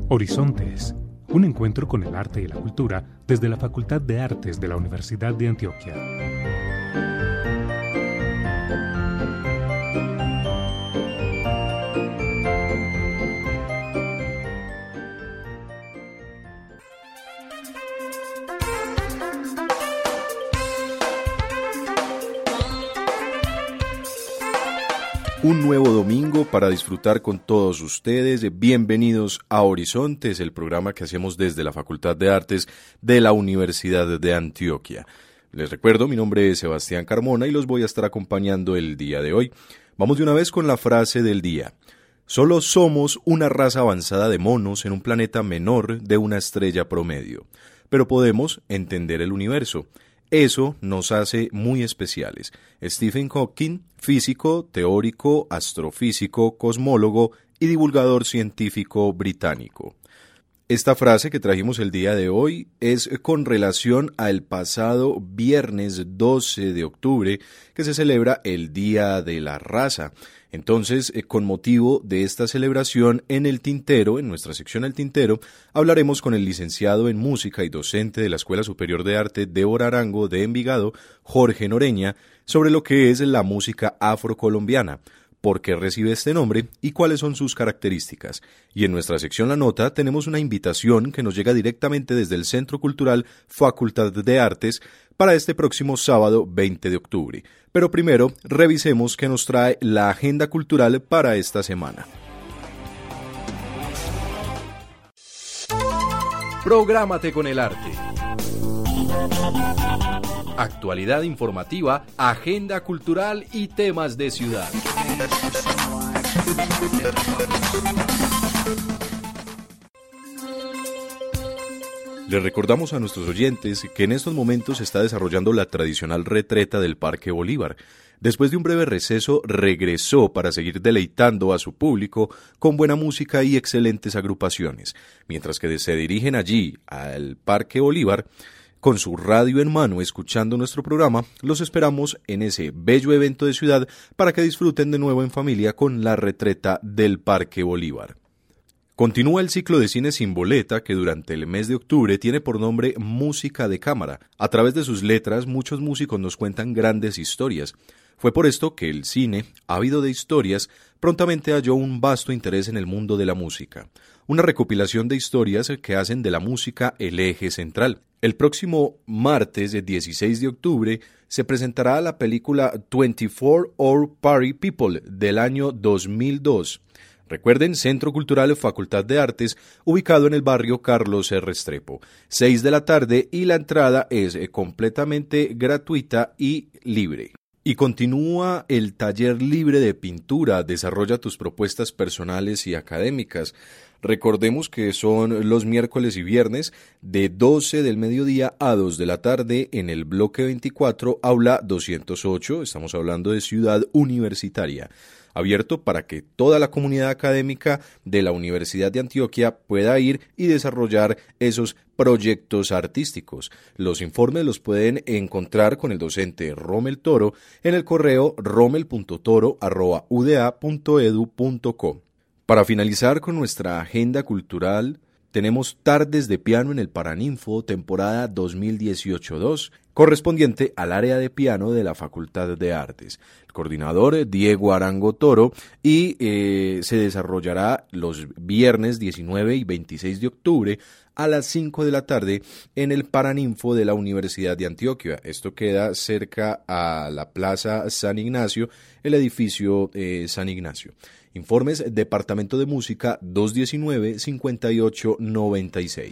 Horizontes, un encuentro con el arte y la cultura desde la Facultad de Artes de la Universidad de Antioquia. Un nuevo domingo para disfrutar con todos ustedes. Bienvenidos a Horizontes, el programa que hacemos desde la Facultad de Artes de la Universidad de Antioquia. Les recuerdo, mi nombre es Sebastián Carmona y los voy a estar acompañando el día de hoy. Vamos de una vez con la frase del día. Solo somos una raza avanzada de monos en un planeta menor de una estrella promedio, pero podemos entender el universo. Eso nos hace muy especiales. Stephen Hawking, físico, teórico, astrofísico, cosmólogo y divulgador científico británico. Esta frase que trajimos el día de hoy es con relación al pasado viernes 12 de octubre, que se celebra el Día de la Raza. Entonces, con motivo de esta celebración, en el Tintero, en nuestra sección El Tintero, hablaremos con el licenciado en música y docente de la Escuela Superior de Arte Débora Arango de Envigado, Jorge Noreña, sobre lo que es la música afrocolombiana, por qué recibe este nombre y cuáles son sus características. Y en nuestra sección La Nota tenemos una invitación que nos llega directamente desde el Centro Cultural Facultad de Artes para este próximo sábado 20 de octubre. Pero primero, revisemos qué nos trae la agenda cultural para esta semana. Prográmate con el arte. Actualidad informativa, agenda cultural y temas de ciudad. Les recordamos a nuestros oyentes que en estos momentos se está desarrollando la tradicional retreta del Parque Bolívar. Después de un breve receso, regresó para seguir deleitando a su público con buena música y excelentes agrupaciones. Mientras que se dirigen allí, al Parque Bolívar, con su radio en mano escuchando nuestro programa, los esperamos en ese bello evento de ciudad para que disfruten de nuevo en familia con la retreta del Parque Bolívar. Continúa el ciclo de cine sin boleta que durante el mes de octubre tiene por nombre Música de Cámara. A través de sus letras, muchos músicos nos cuentan grandes historias. Fue por esto que el cine, ávido de historias, prontamente halló un vasto interés en el mundo de la música. Una recopilación de historias que hacen de la música el eje central. El próximo martes, 16 de octubre, se presentará la película 24 Hour Party People del año 2002. Recuerden, Centro Cultural Facultad de Artes, ubicado en el barrio Carlos R. Restrepo. 6 de la tarde y la entrada es completamente gratuita y libre. Y continúa el taller libre de pintura. Desarrolla tus propuestas personales y académicas. Recordemos que son los miércoles y viernes de 12 del mediodía a 2 de la tarde en el bloque 24, aula 208. Estamos hablando de Ciudad Universitaria. Abierto para que toda la comunidad académica de la Universidad de Antioquia pueda ir y desarrollar esos proyectos artísticos. Los informes los pueden encontrar con el docente Rommel Toro en el correo rommel.toro@uda.edu.co. Para finalizar con nuestra agenda cultural, tenemos Tardes de Piano en el Paraninfo, temporada 2018-2, correspondiente al área de piano de la Facultad de Artes. El coordinador Diego Arango Toro y se desarrollará los viernes 19 y 26 de octubre a las 5 de la tarde en el Paraninfo de la Universidad de Antioquia. Esto queda cerca a la Plaza San Ignacio, el edificio San Ignacio. Informes, Departamento de Música 219-5896.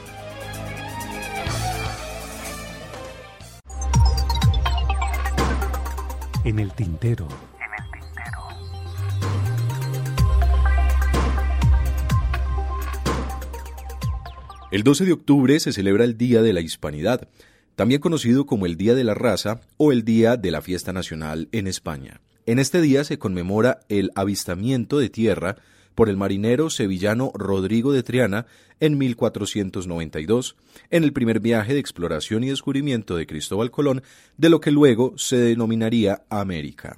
En el Tintero. El 12 de octubre se celebra el Día de la Hispanidad, también conocido como el Día de la Raza o el Día de la Fiesta Nacional en España. En este día se conmemora el avistamiento de tierra por el marinero sevillano Rodrigo de Triana en 1492, en el primer viaje de exploración y descubrimiento de Cristóbal Colón de lo que luego se denominaría América.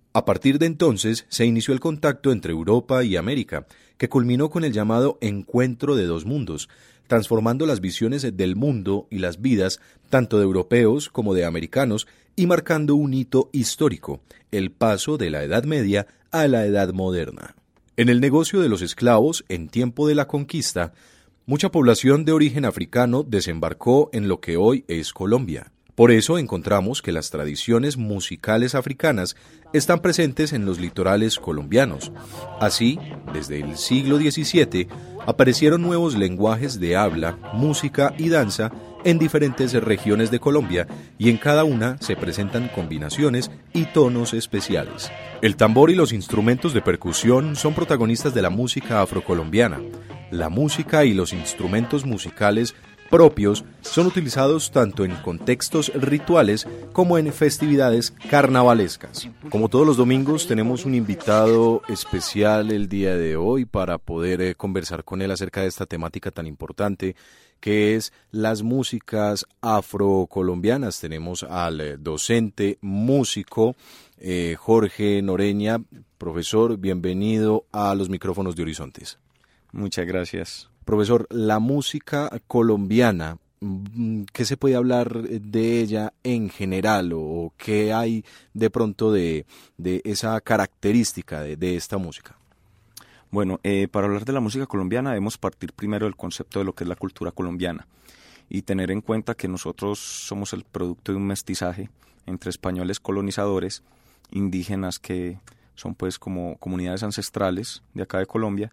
A partir de entonces se inició el contacto entre Europa y América, que culminó con el llamado Encuentro de dos mundos, transformando las visiones del mundo y las vidas tanto de europeos como de americanos y marcando un hito histórico, el paso de la Edad Media a la Edad Moderna. En el negocio de los esclavos, en tiempo de la conquista, mucha población de origen africano desembarcó en lo que hoy es Colombia. Por eso encontramos que las tradiciones musicales africanas están presentes en los litorales colombianos. Así, desde el siglo XVII, aparecieron nuevos lenguajes de habla, música y danza en diferentes regiones de Colombia y en cada una se presentan combinaciones y tonos especiales. El tambor y los instrumentos de percusión son protagonistas de la música afrocolombiana. La música y los instrumentos musicales propios son utilizados tanto en contextos rituales como en festividades carnavalescas. Como todos los domingos, tenemos un invitado especial el día de hoy para poder conversar con él acerca de esta temática tan importante que es las músicas afrocolombianas. Tenemos al docente, músico, Jorge Noreña. Profesor, bienvenido a los micrófonos de Horizontes. Muchas gracias. Profesor, la música colombiana, ¿qué se puede hablar de ella en general o qué hay de pronto de esa característica de esta música? Bueno, para hablar de la música colombiana debemos partir primero del concepto de lo que es la cultura colombiana y tener en cuenta que nosotros somos el producto de un mestizaje entre españoles colonizadores, indígenas que son pues como comunidades ancestrales de acá de Colombia,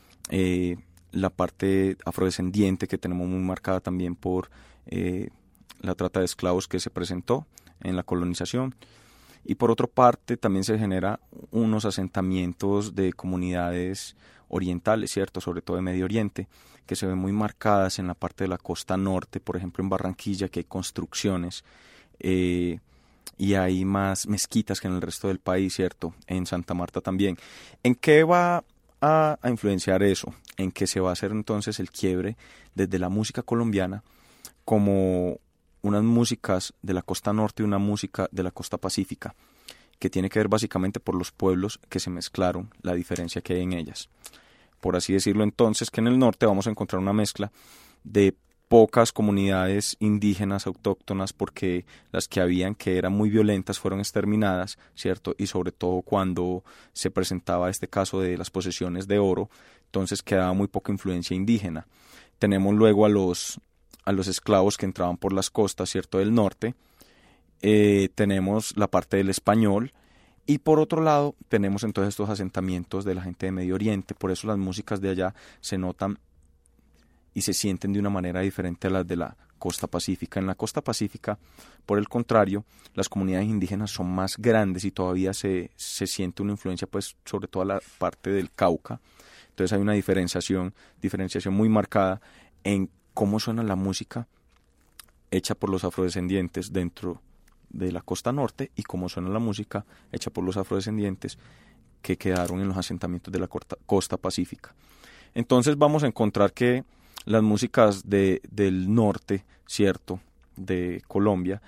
la parte afrodescendiente que tenemos muy marcada también por la trata de esclavos que se presentó en la colonización, y por otra parte también se genera unos asentamientos de comunidades orientales, ¿cierto? Sobre todo de Medio Oriente, que se ven muy marcadas en la parte de la costa norte, por ejemplo en Barranquilla, que hay construcciones y hay más mezquitas que en el resto del país, ¿cierto? En Santa Marta también. ¿En qué va a influenciar eso? En que se va a hacer entonces el quiebre desde la música colombiana como unas músicas de la costa norte y una música de la costa pacífica, que tiene que ver básicamente por los pueblos que se mezclaron, la diferencia que hay en ellas. Por así decirlo entonces, que en el norte vamos a encontrar una mezcla de pocas comunidades indígenas autóctonas, porque las que habían, que eran muy violentas, fueron exterminadas, ¿cierto? Y sobre todo cuando se presentaba este caso de las posesiones de oro, entonces quedaba muy poca influencia indígena. Tenemos luego a los esclavos que entraban por las costas, ¿cierto?, del norte. Tenemos la parte del español y por otro lado tenemos entonces estos asentamientos de la gente de Medio Oriente. Por eso las músicas de allá se notan y se sienten de una manera diferente a las de la costa pacífica. En la costa pacífica, por el contrario, las comunidades indígenas son más grandes y todavía se siente una influencia, pues, sobre todo la parte del Cauca. Entonces hay una diferenciación muy marcada en cómo suena la música hecha por los afrodescendientes dentro de la costa norte y cómo suena la música hecha por los afrodescendientes que quedaron en los asentamientos de la costa pacífica. Entonces vamos a encontrar que las músicas del norte, ¿cierto?, de Colombia,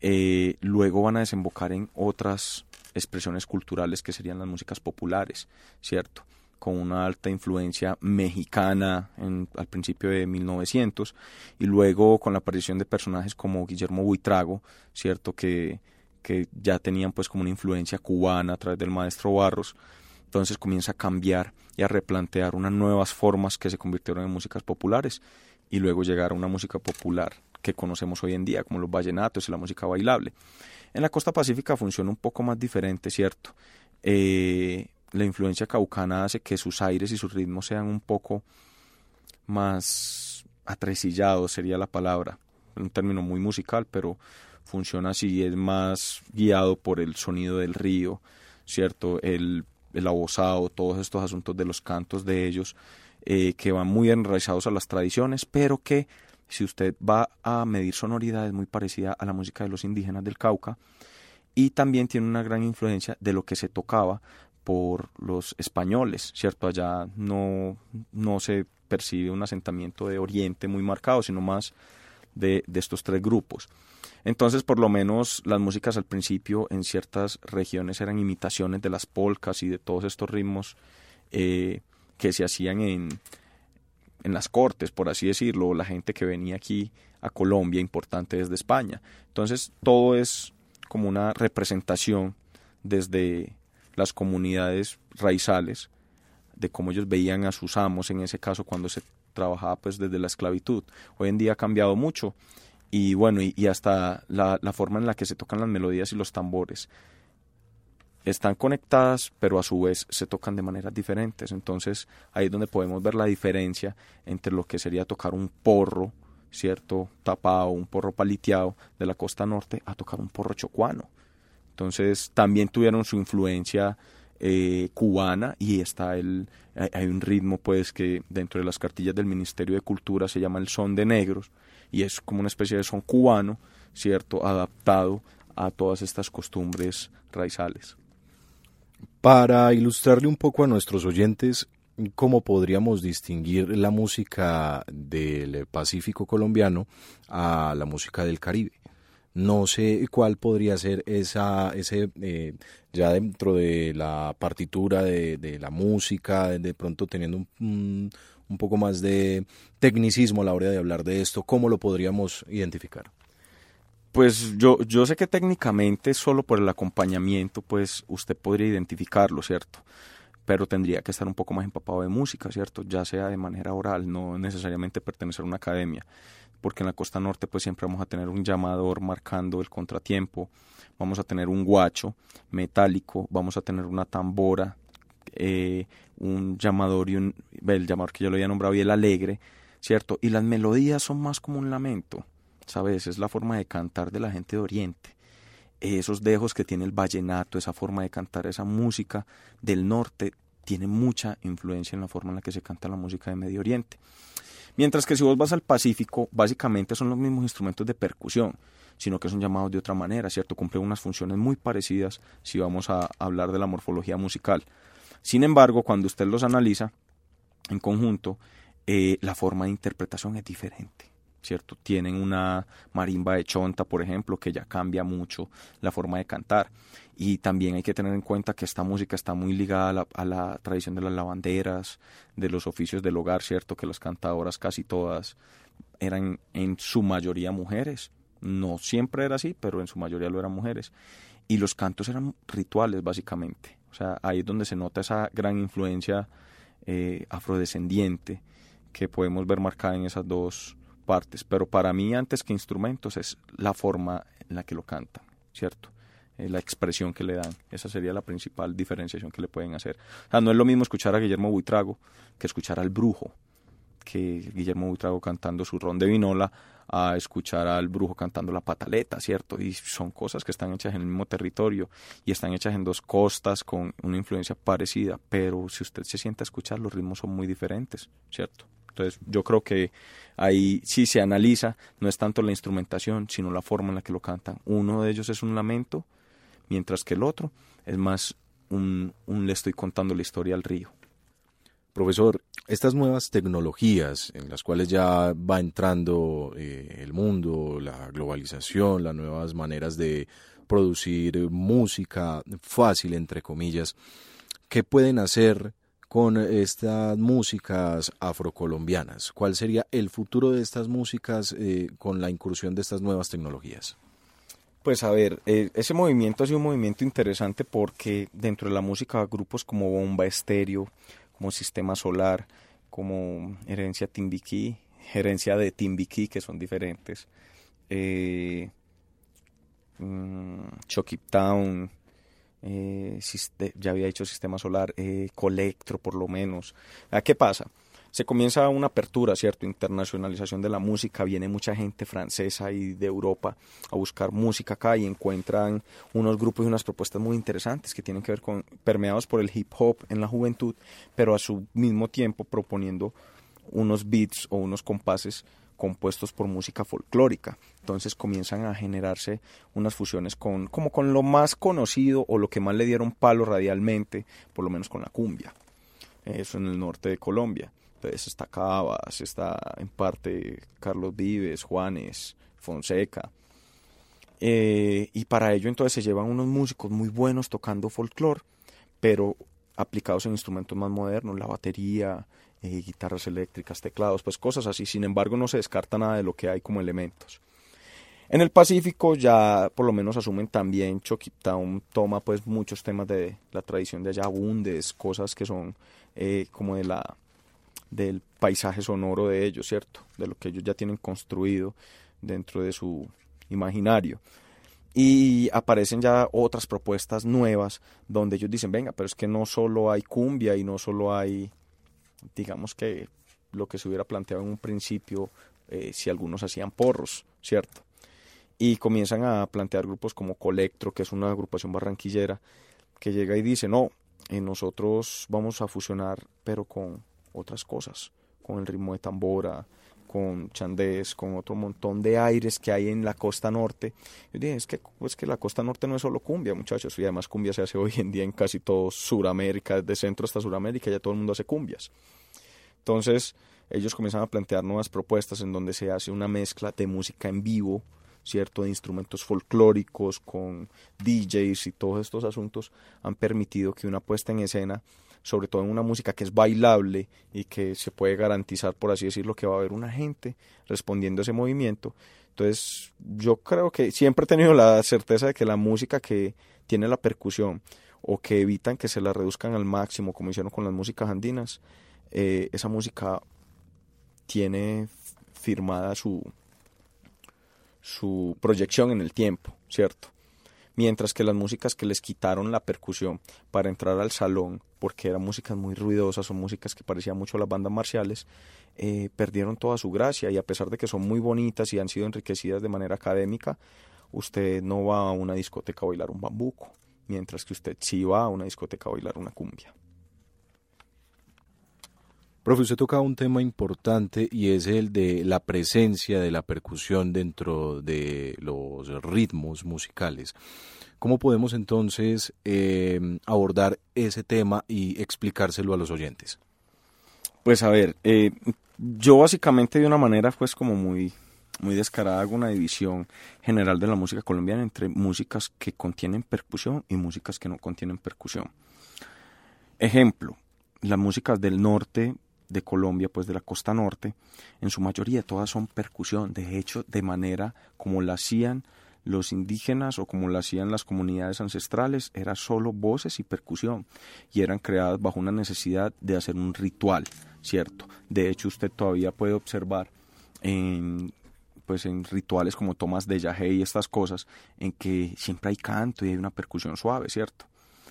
luego van a desembocar en otras expresiones culturales que serían las músicas populares, ¿cierto?, con una alta influencia mexicana al principio de 1900 y luego con la aparición de personajes como Guillermo Buitrago, ¿cierto?, que ya tenían pues como una influencia cubana a través del maestro Barros. Entonces comienza a cambiar y a replantear unas nuevas formas que se convirtieron en músicas populares y luego llegar a una música popular que conocemos hoy en día como los vallenatos y la música bailable. En la costa pacífica funciona un poco más diferente, ¿cierto? La influencia caucana hace que sus aires y sus ritmos sean un poco más atresillados, sería la palabra, un término muy musical, pero funciona así, es más guiado por el sonido del río, ¿cierto? El abosado, todos estos asuntos de los cantos de ellos, que van muy enraizados a las tradiciones, pero que si usted va a medir sonoridad es muy parecida a la música de los indígenas del Cauca y también tiene una gran influencia de lo que se tocaba por los españoles, ¿cierto? Allá no se percibe un asentamiento de Oriente muy marcado, sino más de estos tres grupos. Entonces, por lo menos las músicas al principio en ciertas regiones eran imitaciones de las polcas y de todos estos ritmos que se hacían en las cortes, por así decirlo, o la gente que venía aquí a Colombia, importante desde España. Entonces, todo es como una representación desde las comunidades raizales de cómo ellos veían a sus amos, en ese caso cuando se trabajaba pues desde la esclavitud. Hoy en día ha cambiado mucho y bueno, y hasta la forma en la que se tocan las melodías y los tambores están conectadas, pero a su vez se tocan de maneras diferentes. Entonces ahí es donde podemos ver la diferencia entre lo que sería tocar un porro, ¿cierto?, tapado, un porro paliteado de la costa norte, a tocar un porro chocuano. Entonces también tuvieron su influencia cubana, y hay un ritmo pues que dentro de las cartillas del Ministerio de Cultura se llama el son de negros, y es como una especie de son cubano, ¿cierto?, adaptado a todas estas costumbres raizales. Para ilustrarle un poco a nuestros oyentes, ¿cómo podríamos distinguir la música del Pacífico colombiano a la música del Caribe? No sé cuál podría ser ya dentro de la partitura de la música, de pronto teniendo un poco más de tecnicismo a la hora de hablar de esto, ¿cómo lo podríamos identificar? Pues yo sé que técnicamente solo por el acompañamiento pues usted podría identificarlo, ¿cierto? Pero tendría que estar un poco más empapado de música, ¿cierto? Ya sea de manera oral, no necesariamente pertenecer a una academia, porque en la costa norte pues siempre vamos a tener un llamador marcando el contratiempo, vamos a tener un guacho metálico, vamos a tener una tambora, un llamador el llamador que yo lo había nombrado, y el alegre, ¿cierto? Y las melodías son más como un lamento, ¿sabes? Es la forma de cantar de la gente de Oriente. Esos dejos que tiene el vallenato, esa forma de cantar, esa música del norte, tiene mucha influencia en la forma en la que se canta la música de Medio Oriente. Mientras que si vos vas al Pacífico, básicamente son los mismos instrumentos de percusión, sino que son llamados de otra manera, ¿cierto? Cumplen unas funciones muy parecidas si vamos a hablar de la morfología musical. Sin embargo, cuando usted los analiza en conjunto, la forma de interpretación es diferente, ¿cierto? Tienen una marimba de chonta, por ejemplo, que ya cambia mucho la forma de cantar. Y también hay que tener en cuenta que esta música está muy ligada a la tradición de las lavanderas, de los oficios del hogar, ¿cierto? Que las cantadoras casi todas eran en su mayoría mujeres. No siempre era así, pero en su mayoría lo eran mujeres. Y los cantos eran rituales, básicamente. O sea, ahí es donde se nota esa gran influencia afrodescendiente que podemos ver marcada en esas dos partes. Pero para mí, antes que instrumentos, es la forma en la que lo cantan, ¿cierto? La expresión que le dan. Esa sería la principal diferenciación que le pueden hacer. O sea, no es lo mismo escuchar a Guillermo Buitrago que escuchar al Brujo, que Guillermo Buitrago cantando su ron de vinola, a escuchar al Brujo cantando la pataleta, ¿cierto? Y son cosas que están hechas en el mismo territorio y están hechas en dos costas con una influencia parecida, pero si usted se sienta a escuchar, los ritmos son muy diferentes, ¿cierto? Entonces yo creo que ahí sí se analiza, no es tanto la instrumentación, sino la forma en la que lo cantan. Uno de ellos es un lamento, mientras que el otro es más un le estoy contando la historia al río. Profesor, estas nuevas tecnologías en las cuales ya va entrando el mundo, la globalización, las nuevas maneras de producir música fácil, entre comillas, ¿qué pueden hacer con estas músicas afrocolombianas? ¿Cuál sería el futuro de estas músicas con la incursión de estas nuevas tecnologías? Pues a ver, ese movimiento ha sido un movimiento interesante porque dentro de la música grupos como Bomba Estéreo, como Sistema Solar, como Herencia de Timbiquí, que son diferentes, Chucky Town, ya había hecho Sistema Solar, Colectro por lo menos. ¿Qué pasa? Se comienza una apertura, ¿cierto? Internacionalización de la música, viene mucha gente francesa y de Europa a buscar música acá y encuentran unos grupos y unas propuestas muy interesantes que tienen que ver con, permeados por el hip hop en la juventud, pero a su mismo tiempo proponiendo unos beats o unos compases compuestos por música folclórica. Entonces comienzan a generarse unas fusiones como con lo más conocido o lo que más le dieron palo radialmente, por lo menos con la cumbia. Eso en el norte de Colombia. Entonces está Cabas, está en parte Carlos Vives, Juanes, Fonseca. Y para ello entonces se llevan unos músicos muy buenos tocando folclore, pero aplicados en instrumentos más modernos, la batería, guitarras eléctricas, teclados, pues cosas así. Sin embargo, no se descarta nada de lo que hay como elementos. En el Pacífico ya por lo menos asumen también, Chucktown toma pues muchos temas de la tradición de allá, bundes, cosas que son como del paisaje sonoro de ellos, ¿cierto? De lo que ellos ya tienen construido dentro de su imaginario. Y aparecen ya otras propuestas nuevas donde ellos dicen, venga, pero es que no solo hay cumbia y no solo hay, digamos que lo que se hubiera planteado en un principio, si algunos hacían porros, ¿cierto? Y comienzan a plantear grupos como Colectro, que es una agrupación barranquillera, que llega y dice, no, nosotros vamos a fusionar, pero con otras cosas, con el ritmo de tambora, con chandés, con otro montón de aires que hay en la costa norte. Yo dije, es que la costa norte no es solo cumbia, muchachos, y además cumbia se hace hoy en día en casi todo Suramérica, desde centro hasta Suramérica, ya todo el mundo hace cumbias. Entonces, ellos comienzan a plantear nuevas propuestas en donde se hace una mezcla de música en vivo, ¿cierto? De instrumentos folclóricos con DJs, y todos estos asuntos han permitido que una puesta en escena, sobre todo en una música que es bailable y que se puede garantizar, por así decirlo, que va a haber una gente respondiendo a ese movimiento. Entonces yo creo que siempre he tenido la certeza de que la música que tiene la percusión o que evitan que se la reduzcan al máximo, como hicieron con las músicas andinas, esa música tiene firmada su proyección en el tiempo, ¿cierto? Mientras que las músicas que les quitaron la percusión para entrar al salón, porque eran músicas muy ruidosas o músicas que parecían mucho a las bandas marciales, perdieron toda su gracia, y a pesar de que son muy bonitas y han sido enriquecidas de manera académica, usted no va a una discoteca a bailar un bambuco, mientras que usted sí va a una discoteca a bailar una cumbia. Profe, usted toca un tema importante y es el de la presencia de la percusión dentro de los ritmos musicales. ¿Cómo podemos entonces abordar ese tema y explicárselo a los oyentes? Pues a ver, yo básicamente de una manera pues como muy descarada hago una división general de la música colombiana entre músicas que contienen percusión y músicas que no contienen percusión. Ejemplo, las músicas del norte de Colombia, pues de la costa norte, en su mayoría todas son percusión, de hecho de manera como la hacían los indígenas o como la hacían las comunidades ancestrales, era solo voces y percusión, y eran creadas bajo una necesidad de hacer un ritual, ¿cierto? De hecho usted todavía puede observar en rituales como tomas de yagé y estas cosas, en que siempre hay canto y hay una percusión suave, ¿cierto?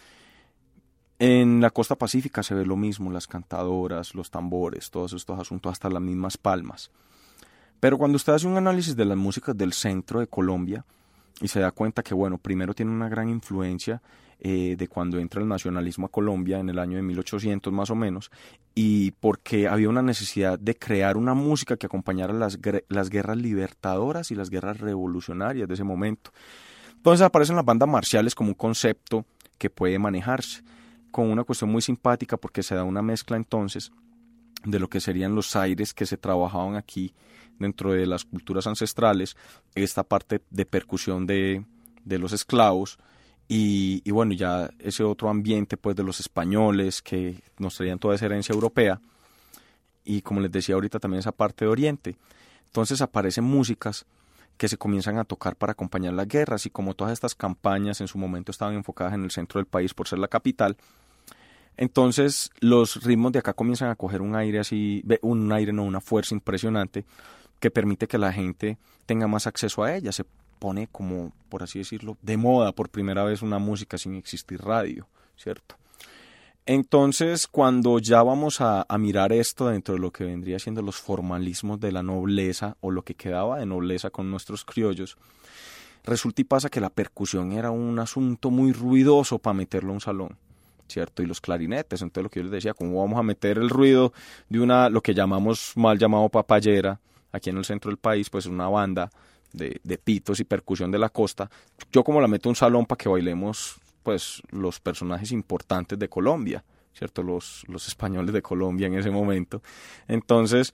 En la costa pacífica se ve lo mismo, las cantadoras, los tambores, todos estos asuntos, hasta las mismas palmas. Pero cuando usted hace un análisis de las músicas del centro de Colombia y se da cuenta que, bueno, primero tiene una gran influencia de cuando entra el nacionalismo a Colombia en el año de 1800 más o menos, y porque había una necesidad de crear una música que acompañara las guerras libertadoras y las guerras revolucionarias de ese momento. Entonces aparecen las bandas marciales como un concepto que puede manejarse, con una cuestión muy simpática, porque se da una mezcla entonces de lo que serían los aires que se trabajaban aquí dentro de las culturas ancestrales, esta parte de percusión de los esclavos y bueno, ya ese otro ambiente pues de los españoles que nos traían toda esa herencia europea, y como les decía ahorita también esa parte de Oriente. Entonces aparecen músicas que se comienzan a tocar para acompañar las guerras, y como todas estas campañas en su momento estaban enfocadas en el centro del país por ser la capital, entonces los ritmos de acá comienzan a coger un aire así, una fuerza impresionante que permite que la gente tenga más acceso a ella. Se pone como, por así decirlo, de moda por primera vez una música sin existir radio, ¿cierto? Entonces, cuando ya vamos a mirar esto dentro de lo que vendría siendo los formalismos de la nobleza, o lo que quedaba de nobleza con nuestros criollos, resulta y pasa que la percusión era un asunto muy ruidoso para meterlo a un salón, ¿cierto? Y los clarinetes, entonces lo que yo les decía, ¿cómo vamos a meter el ruido de lo que llamamos mal llamado papayera, aquí en el centro del país, pues una banda de pitos y percusión de la costa? Yo como la meto a un salón para que bailemos pues los personajes importantes de Colombia, ¿cierto? Los españoles de Colombia en ese momento. Entonces,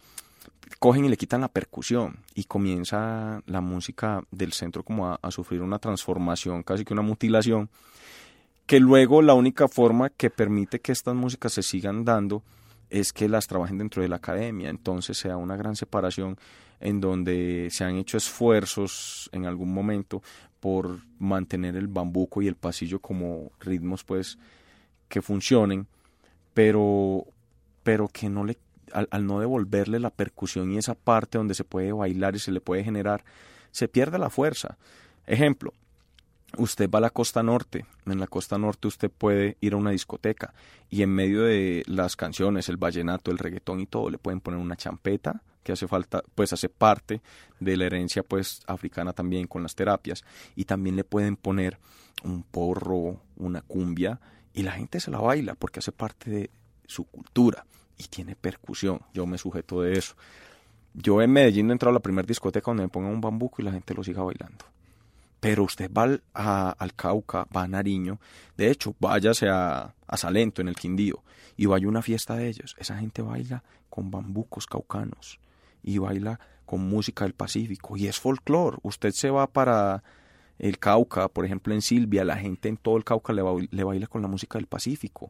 cogen y le quitan la percusión y comienza la música del centro como a sufrir una transformación, casi que una mutilación, que luego la única forma que permite que estas músicas se sigan dando es que las trabajen dentro de la academia. Entonces se da una gran separación en donde se han hecho esfuerzos en algún momento por mantener el bambuco y el pasillo como ritmos pues que funcionen, pero que no le al no devolverle la percusión y esa parte donde se puede bailar y se le puede generar, se pierde la fuerza. Ejemplo, usted va a la costa norte, en la costa norte usted puede ir a una discoteca y en medio de las canciones, el vallenato, el reggaetón y todo, le pueden poner una champeta que hace falta, pues hace parte de la herencia pues africana también con las terapias, y también le pueden poner un porro, una cumbia, y la gente se la baila porque hace parte de su cultura y tiene percusión. Yo me sujeto de eso. Yo en Medellín no he entrado a la primera discoteca donde me pongan un bambuco y la gente lo siga bailando. Pero usted va al Cauca, va a Nariño, de hecho, váyase a Salento, en el Quindío, y vaya a una fiesta de ellos. Esa gente baila con bambucos caucanos y baila con música del Pacífico, y es folclore. Usted se va para el Cauca, por ejemplo en Silvia, la gente en todo el Cauca le baila con la música del Pacífico.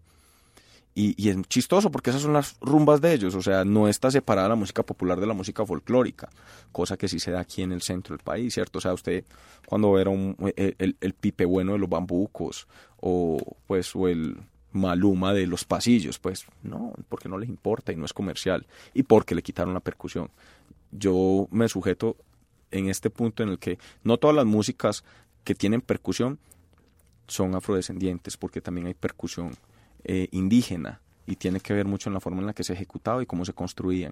Y es chistoso porque esas son las rumbas de ellos, o sea, no está separada la música popular de la música folclórica, cosa que sí se da aquí en el centro del país, ¿cierto? O sea, usted cuando ve el pipe bueno de los bambucos o el Maluma de los pasillos, pues no, porque no les importa y no es comercial y porque le quitaron la percusión. Yo me sujeto en este punto en el que no todas las músicas que tienen percusión son afrodescendientes, porque también hay percusión indígena y tiene que ver mucho en la forma en la que se ejecutaba y cómo se construían,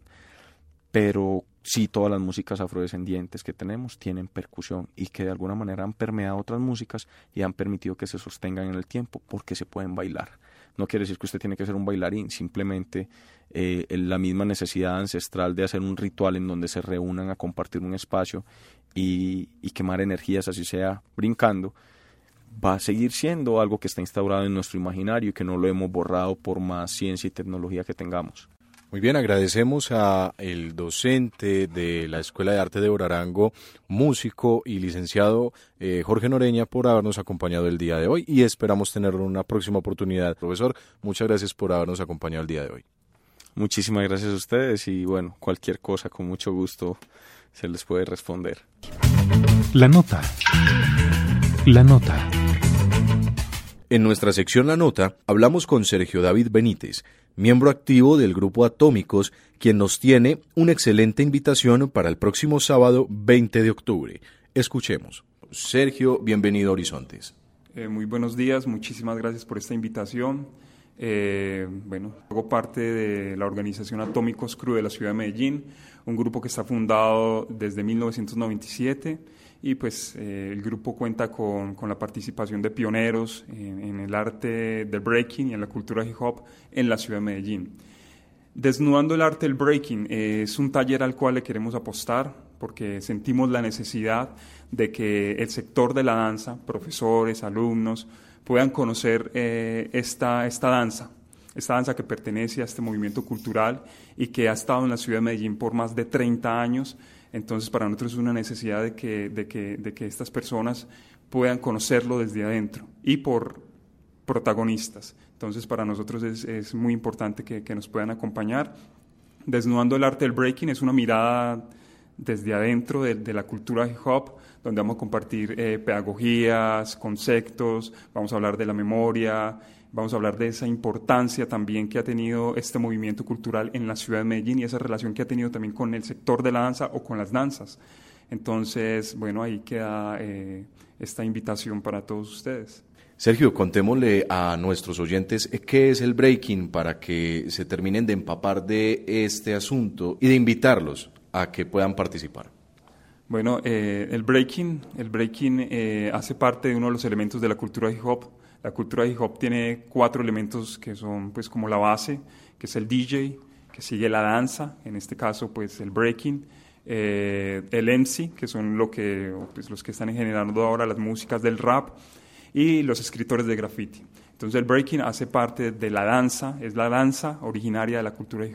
pero sí todas las músicas afrodescendientes que tenemos tienen percusión y que de alguna manera han permeado otras músicas y han permitido que se sostengan en el tiempo porque se pueden bailar. No quiere decir que usted tiene que ser un bailarín, simplemente la misma necesidad ancestral de hacer un ritual en donde se reúnan a compartir un espacio y quemar energías, así sea brincando, va a seguir siendo algo que está instaurado en nuestro imaginario y que no lo hemos borrado por más ciencia y tecnología que tengamos. Muy bien, agradecemos a el docente de la Escuela de Arte de Orarango, músico y licenciado Jorge Noreña, por habernos acompañado el día de hoy y esperamos tenerlo en una próxima oportunidad. Profesor, muchas gracias por habernos acompañado el día de hoy. Muchísimas gracias a ustedes y bueno, cualquier cosa con mucho gusto se les puede responder. La nota. La nota. En nuestra sección La Nota, hablamos con Sergio David Benítez, miembro activo del Grupo Atómicos, quien nos tiene una excelente invitación para el próximo sábado 20 de octubre. Escuchemos. Sergio, bienvenido a Horizontes. Muy buenos días, muchísimas gracias por esta invitación. Hago parte de la organización Atómicos Crew de la ciudad de Medellín, un grupo que está fundado desde 1997 y pues el grupo cuenta con la participación de pioneros en el arte del breaking y en la cultura hip hop en la ciudad de Medellín. Desnudando el arte del breaking es un taller al cual le queremos apostar porque sentimos la necesidad de que el sector de la danza, profesores, alumnos, puedan conocer esta danza que pertenece a este movimiento cultural y que ha estado en la ciudad de Medellín por más de 30 años. Entonces, para nosotros es una necesidad de que estas personas puedan conocerlo desde adentro y por protagonistas. Entonces, para nosotros es muy importante que nos puedan acompañar. Desnudando el arte del breaking es una mirada desde adentro de la cultura hip hop, donde vamos a compartir pedagogías, conceptos, vamos a hablar de la memoria, vamos a hablar de esa importancia también que ha tenido este movimiento cultural en la ciudad de Medellín y esa relación que ha tenido también con el sector de la danza o con las danzas. Entonces, bueno, ahí queda esta invitación para todos ustedes. Sergio, contémosle a nuestros oyentes qué es el breaking para que se terminen de empapar de este asunto y de invitarlos a que puedan participar. Bueno, el breaking hace parte de uno de los elementos de la cultura hip hop. La cultura hip hop tiene 4 elementos que son pues como la base, que es el DJ, que sigue la danza, en este caso pues el breaking, el MC, que son los que están generando ahora las músicas del rap, y los escritores de graffiti. Entonces el breaking hace parte de la danza, es la danza originaria de la cultura hip hop,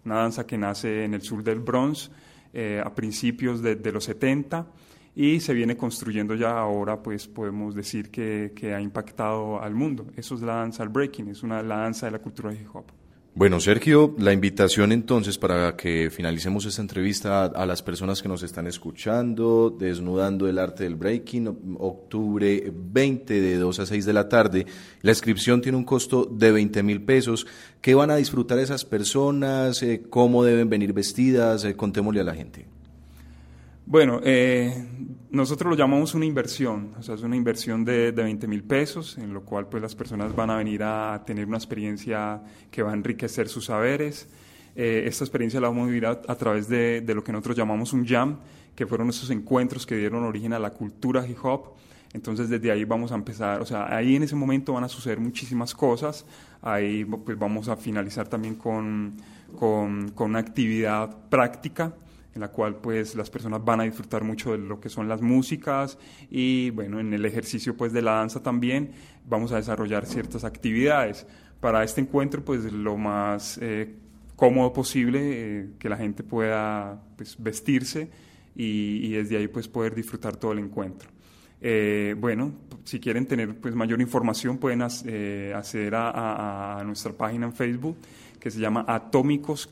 una danza que nace en el sur del Bronx a principios de los 70 y se viene construyendo ya ahora, pues podemos decir que ha impactado al mundo. Eso es la danza al breaking, es la danza de la cultura de hip hop. Bueno, Sergio, la invitación entonces para que finalicemos esta entrevista a las personas que nos están escuchando, Desnudando el arte del breaking, octubre 20 de 2 a 6 de la tarde. La inscripción tiene un costo de 20,000 pesos. ¿Qué van a disfrutar esas personas? ¿Cómo deben venir vestidas? Contémosle a la gente. Bueno, nosotros lo llamamos una inversión, o sea, es una inversión de 20,000 pesos, en lo cual pues las personas van a venir a tener una experiencia que va a enriquecer sus saberes. Esta experiencia la vamos a vivir a través de lo que nosotros llamamos un jam, que fueron esos encuentros que dieron origen a la cultura hip hop. Entonces desde ahí vamos a empezar, o sea, ahí en ese momento van a suceder muchísimas cosas. Ahí pues vamos a finalizar también con una actividad práctica, en la cual pues las personas van a disfrutar mucho de lo que son las músicas y bueno, en el ejercicio pues de la danza también vamos a desarrollar ciertas actividades. Para este encuentro pues lo más cómodo posible, que la gente pueda pues vestirse y desde ahí pues poder disfrutar todo el encuentro. Bueno, si quieren tener pues mayor información pueden acceder a nuestra página en Facebook que se llama Atómicos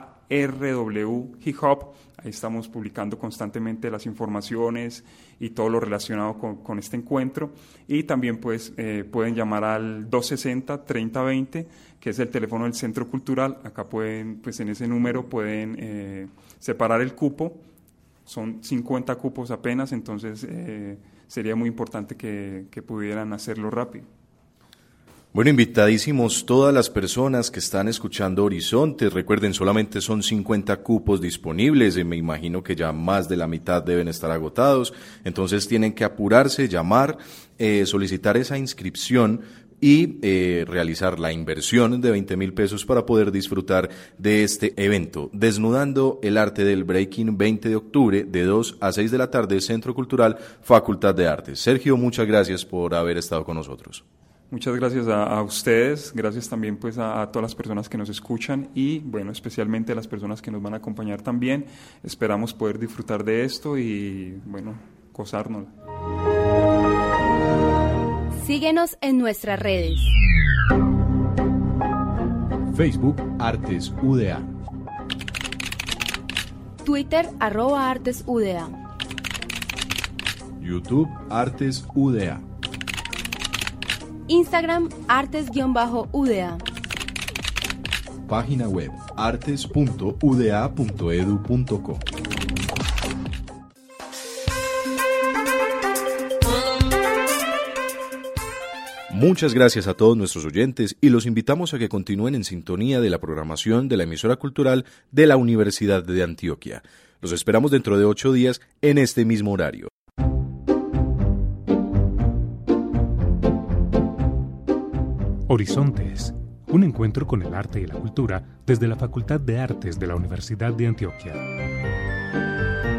KRW Hip Hop. Ahí estamos publicando constantemente las informaciones y todo lo relacionado con este encuentro. Y también pues, pueden llamar al 260-3020, que es el teléfono del Centro Cultural. Acá pueden, pues en ese número pueden separar el cupo. Son 50 cupos apenas, entonces sería muy importante que pudieran hacerlo rápido. Bueno, invitadísimos todas las personas que están escuchando Horizontes. Recuerden, solamente son 50 cupos disponibles. Me imagino que ya más de la mitad deben estar agotados. Entonces tienen que apurarse, llamar, solicitar esa inscripción y realizar la inversión de 20,000 pesos para poder disfrutar de este evento. Desnudando el arte del breaking, 20 de octubre, de 2 a 6 de la tarde, Centro Cultural, Facultad de Artes. Sergio, muchas gracias por haber estado con nosotros. Muchas gracias a ustedes, gracias también pues a todas las personas que nos escuchan y bueno, especialmente a las personas que nos van a acompañar también. Esperamos poder disfrutar de esto y bueno, gozárnosla. Síguenos en nuestras redes. Facebook Artes UDA. Twitter @ArtesUDA. YouTube Artes UDA. Instagram artes_UDA. Página web artes.uda.edu.co. Muchas gracias a todos nuestros oyentes y los invitamos a que continúen en sintonía de la programación de la emisora cultural de la Universidad de Antioquia. Los esperamos dentro de 8 días en este mismo horario. Horizontes, un encuentro con el arte y la cultura desde la Facultad de Artes de la Universidad de Antioquia.